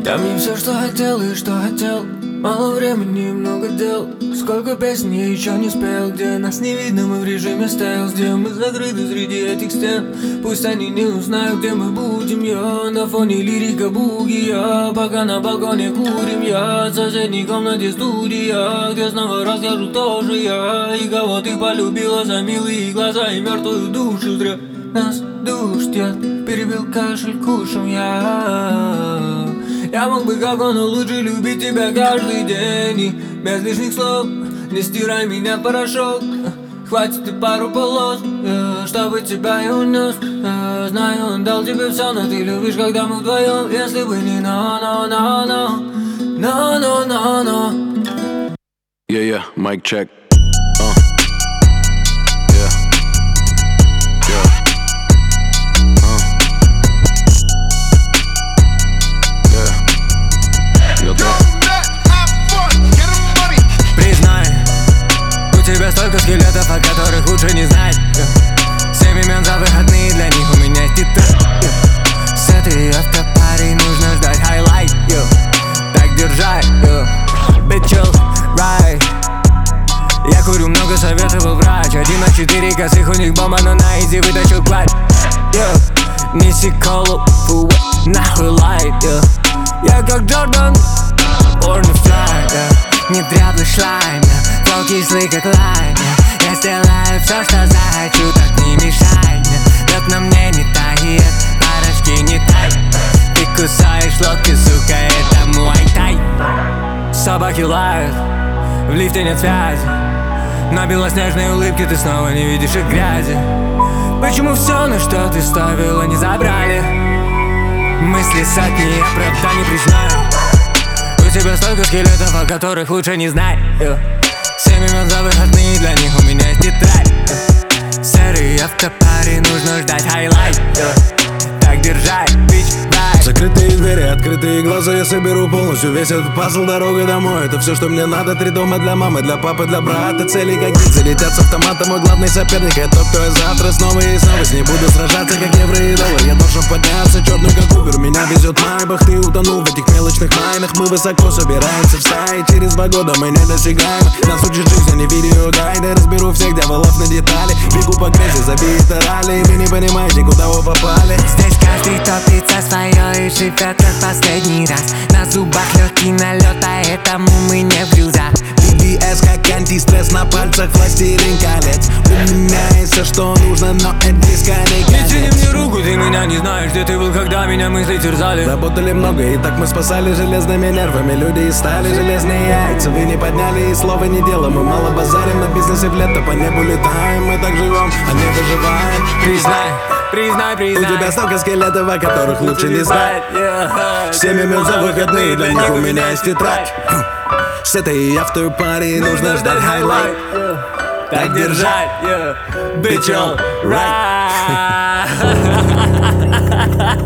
Дай мне все, что хотел и что хотел. Мало времени, много дел. Сколько песен я еще не спел. Где нас не видно, мы в режиме стелс. Где мы закрыты среди этих стен. Пусть они не узнают, где мы будем. Я на фоне лирика буги. Я пока на балконе курим. Я в соседней комнате студия, где снова расскажу тоже я. И кого ты полюбила за милые глаза и мертвую душу. Зря нас душат, перебил кашель кушем я мог бы, как он, лучше любить тебя каждый день. И без лишних слов не стирай меня в порошок. Хватит и пару полос, чтобы тебя я унес. Знаю, он дал тебе все, но ты любишь, когда мы вдвоем. Если бы не no. Yeah, mic check. Столько скелетов, о которых лучше не знать. 7 имен за выходные, для них у меня тетрадь. С этой автопарой нужно ждать хайлайт. Так держать, bitch chill, right. Я курю, много советовал врач. 1 на 4 косых, у них бомба, но на изи вытащил клатч. Неси колу, нахуй лайт. Я как Джордан, born to fly. Не дряблый шлайм, флоу кислый как лайм. Я сделаю все, что захочу, так не мешай. Лед на мне не тает, парочки не тай. Ты кусаешь локти, сука, это муай-тай. Собаки лают, в лифте нет связи. На белоснежной улыбке ты снова не видишь их грязи. Почему все, на что ты ставила, не забрали? Мысли сотни, я правда не признаю. У тебя столько скелетов, о которых лучше не знать. 7 имен за выходные, для них у меня есть тетрадь. Серый автопаре, нужно ждать хайлайт. Так держать, бич, райд. Закрытые двери, открытые глаза, я соберу полностью весь этот пазл. Дорога домой, это все, что мне надо. 3 дома для мамы, для папы, для брата. Цели как гидзы летят с автомата. Мой главный соперник, это тот, кто я завтра снова и снова с ней буду сражаться, как евро и доллар. Я должен подняться, черный как Убер. Меня везет майбах, ты утонул в этих мелочных майнах. Мы высоко собираемся в стае, через 2 года мы не достигаем. Нас учит жизнь, не видеогайды. Разберу всех дьяволов на детали. Бегу по грязи, забиты ралли. Вы не понимаете, куда вы попали. Здесь каждый топит за свое и живет как последний раз. На зубах легкий налет, поэтому мы не в блюзах. BBS как антистресс на пальцах, властелин колец. У меня есть все, что нужно, но это дискотека. Не тяни мне руку, ты меня не знаешь, где ты был, когда меня мысли терзали. Работали много, и так мы спасали железными нервами. Люди из стали, железные яйца. Вы не подняли и слова не дело. Мы мало базарим, на бизнесе в лето по небу летаем. Мы так живем, а не выживаем. Признай. У тебя столько скелетов, о которых лучше не знать. 7 имен за выходные, для них у меня есть тетрадь. С этой автопарой нужно ждать хайлайт. Так держать, bitch, all right.